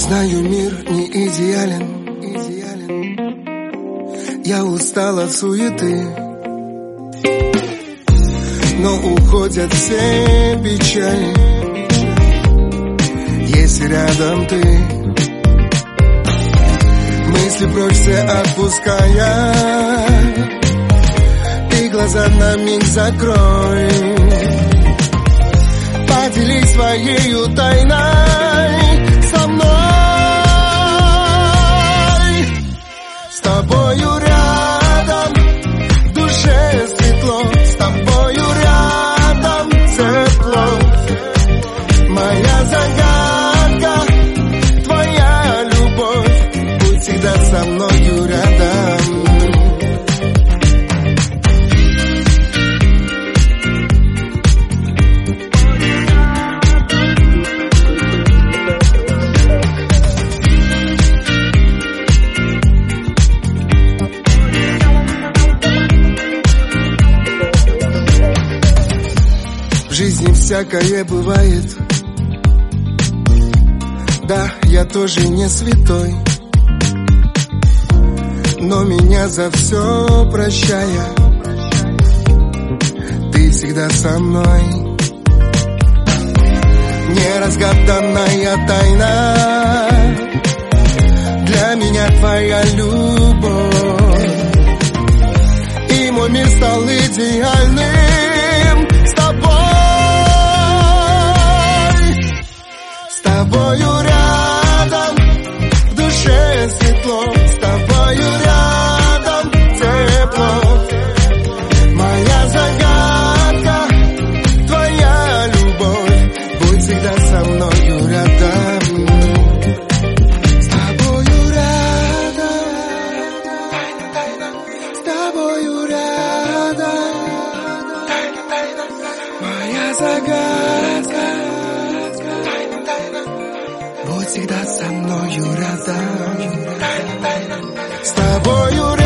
Знаю, мир не идеален. Я устал от суеты, но уходят все печали, если рядом ты. Мысли прочь все отпуская, ты глаза на миг закрой. Поделись своею тайной со мной. С тобою рядом, в душе светло. С тобою рядом тепло. Моя загадка, твоя любовь. Будь всегда со мною рядом. В жизни всякое бывает. Да, я тоже не святой, но меня за все прощая, ты всегда со мной. Неразгаданная тайна, для меня твоя любовь. И мой мир стал идеальным с тобой. С тобою рядом, в душе светло. С тобою рядом тепло. Моя загадка, твоя любовь. Будь всегда со мною рядом. С тобою рядом, с тобою рядом. Моя загадка, будь всегда со мною рядом. С тобою рядом.